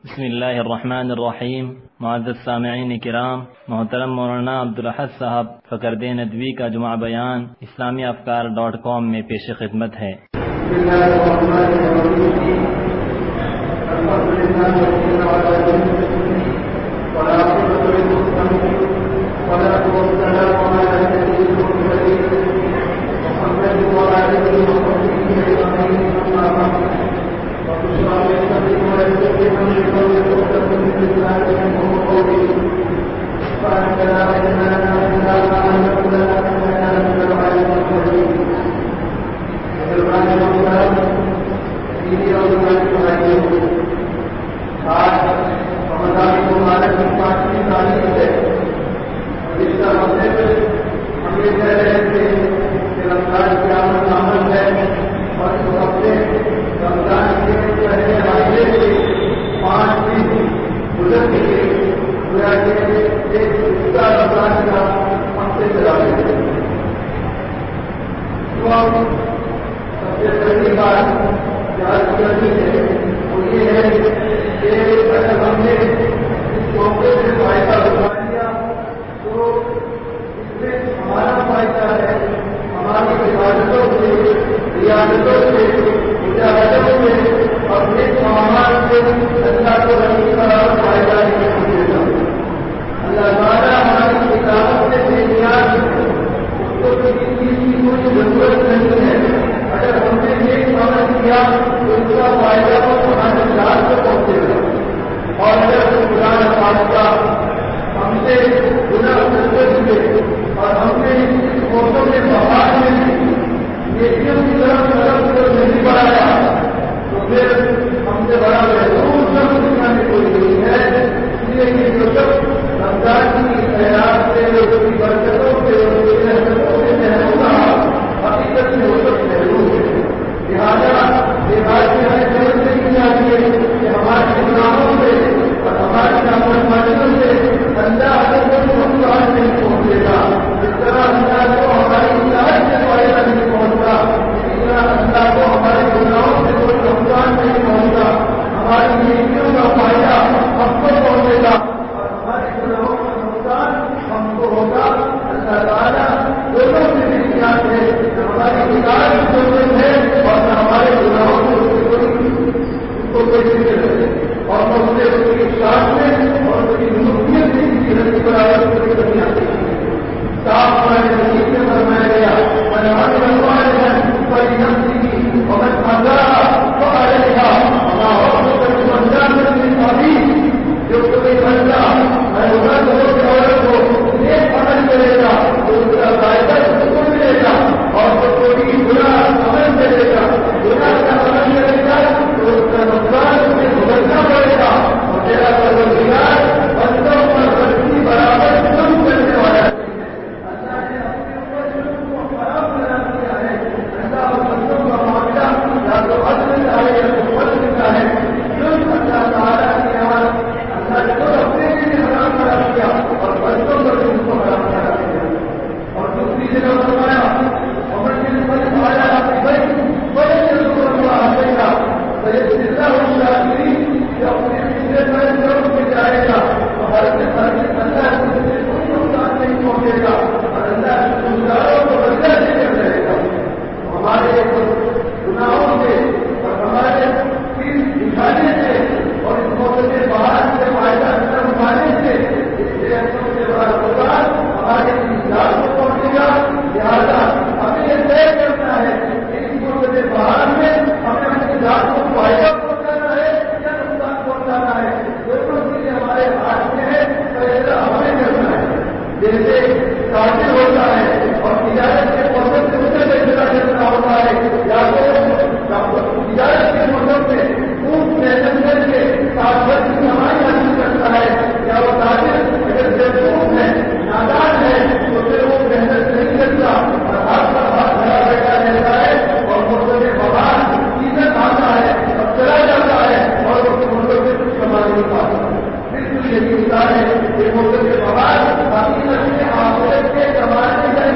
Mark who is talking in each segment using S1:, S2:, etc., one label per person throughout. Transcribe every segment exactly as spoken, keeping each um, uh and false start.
S1: بسم اللہ الرحمن الرحیم۔ معزز سامعین کرام، محترم مولانا عبدالاحد صاحب فقردِ ندوی کا جمعہ بیان اسلامی افکار ڈاٹ کام میں پیش خدمت ہے۔
S2: بسم اللہ الرحمن الرحیم۔ الحمد للہ رب العالمین والعاقبۃ للمتقین والصلاة والسلام علی سیدنا محمد وعلى آلہ وصحبہ اجمعین، اما بعد۔
S3: کے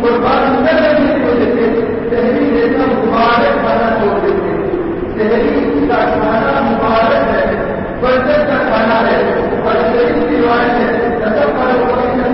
S2: قربان کرنے کی وجہ سے شہری جیسا مبارک کھانا چھوڑ دیتے ہیں. شہری کا کھانا مبارک ہے، برکت کا کھانا ہے، اور شہری کی روایت ہے نظر کرو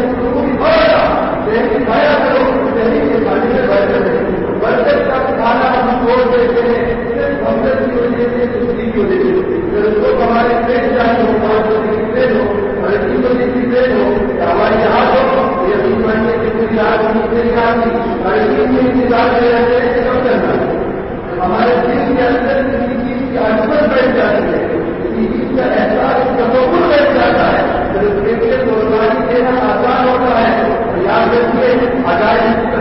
S2: شہری کھایا کرو، شہری کے کھانے میں برکت ہے. برکت کا کھانا ہم چھوڑ دیتے ہیں صرف حمد کی وجہ سے، دوسری کی وجہ سے. پھر اس کو ہمارے پیٹ جانے ہو، پانچ سو کی ٹرین ہو، اور اسی وجہ کی ٹرین ہو، ہماری یاد ہو یہ بھی پڑھنے کی کوئی یاد نہیں، کوئی یاد نہیں، اور اسی میں انتظار میں رہتے ہیں کب کرنا. ہمارے دل کے اندر کسی چیز کی عظمت بیٹھ جاتی ہے، کسی چیز کا احساس تصور بیٹھ جاتا ہے، پھر اس کے لیے قربانی دینا آسان ہوتا ہے. یاد رکھیے عجائب